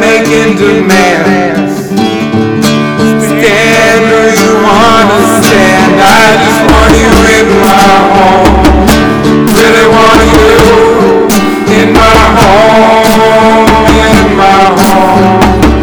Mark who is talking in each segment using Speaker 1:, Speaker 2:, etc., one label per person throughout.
Speaker 1: making demands. Stand where you wanna stand. I just want you in my home. Really want you in my home, in my home.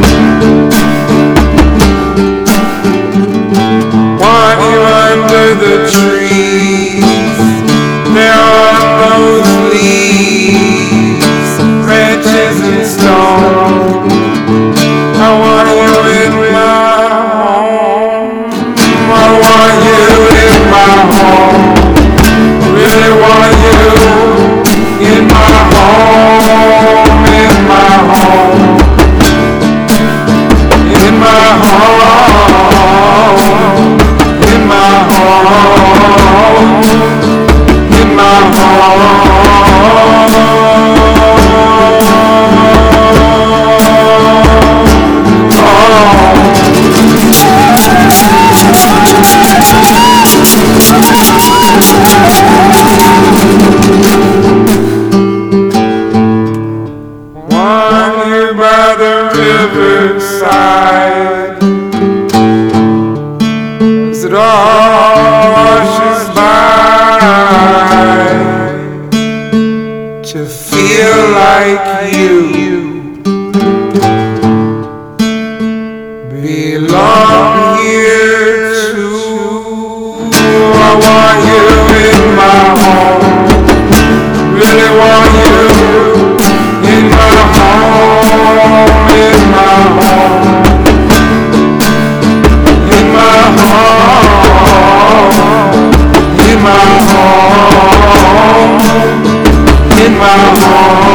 Speaker 1: Want you under the trees. There are those leaves, branches and stone. I want you in my home. I want you in my home. Really want you in my home, in my home, in my home, in my home, in my home. Want you by the riverside as it all washes by, to feel like you belong here too. I want you in my home. Really want you in my home, in my home, in my home, in my home, in my home.